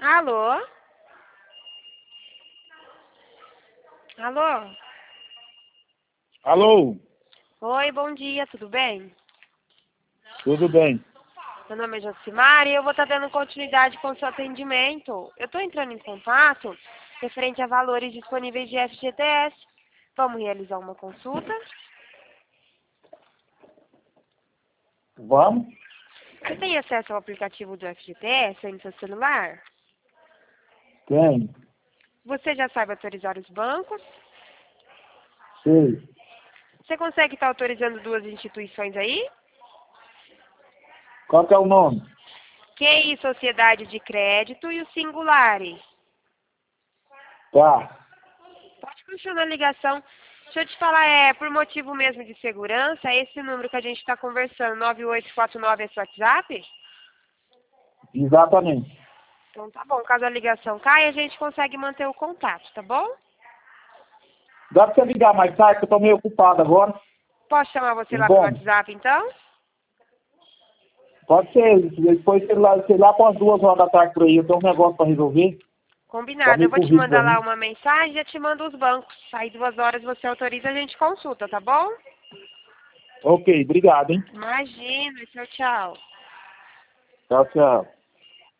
Alô? Alô? Alô, Oi, bom dia, tudo bem? tudo bem? Meu nome é Josimar e eu vou estar dando continuidade com o seu atendimento. Eu estou entrando em contato referente a valores disponíveis de FGTS. Vamos realizar uma consulta? Vamos? Você tem acesso ao aplicativo do FGTS aí no seu celular? Tem, Você já sabe autorizar os bancos? sei. Você consegue estar autorizando duas instituições aí? Qual que é o nome? QI Sociedade de Crédito e o Singulare. Tá. Pode continuar a ligação. Deixa eu te falar, por motivo mesmo de segurança, esse número que a gente está conversando, 9849 é seu WhatsApp? Exatamente. Então tá bom, caso a ligação caia, a gente consegue manter o contato, tá bom? Dá pra você ligar mais tarde, que eu tô meio ocupado agora. Posso chamar você Tem lá pelo como? WhatsApp, então? Pode ser, depois sei lá para as 2 horas da tarde por aí, eu tenho um negócio para resolver. Tá Combinado, eu meio vou te corrido pra mandar lá mim. uma mensagem e eu te mando os bancos. Aí 2 horas você autoriza, a gente consulta, tá bom? Ok, obrigado, hein? Imagina, tchau, tchau. Tchau, tchau.